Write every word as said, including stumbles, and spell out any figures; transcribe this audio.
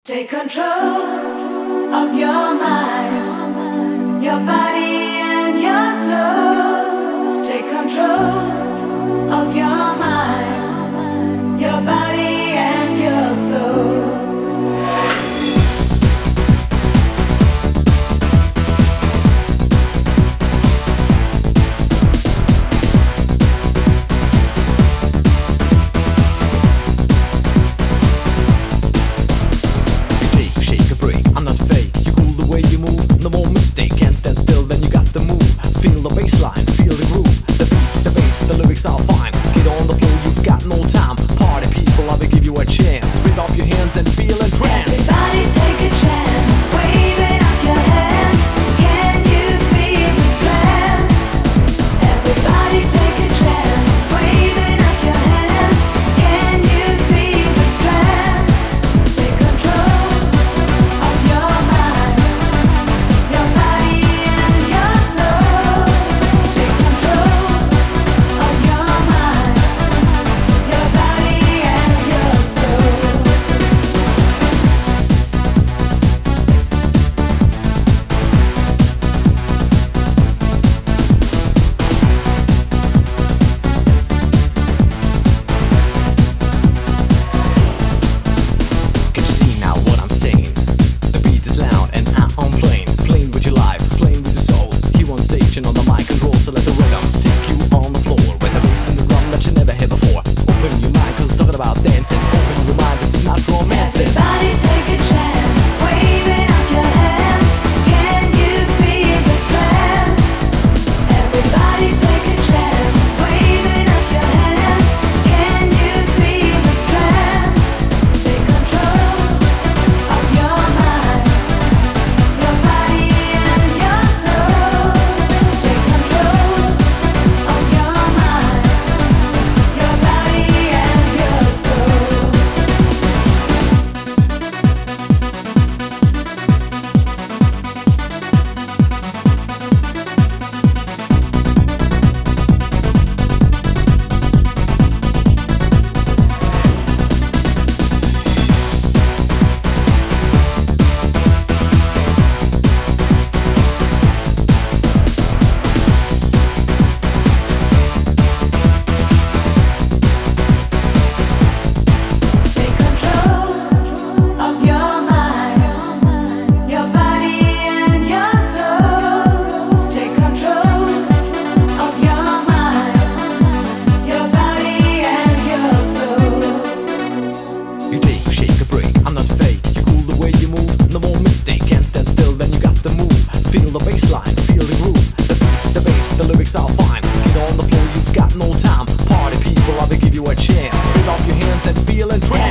Take control of your mind, your body and your soul. Take control of your mind, your body and your soul. Are fine. Get on the floor, you've got no time. Party people, I will give you a chance. Spit off your hands and feel entranced.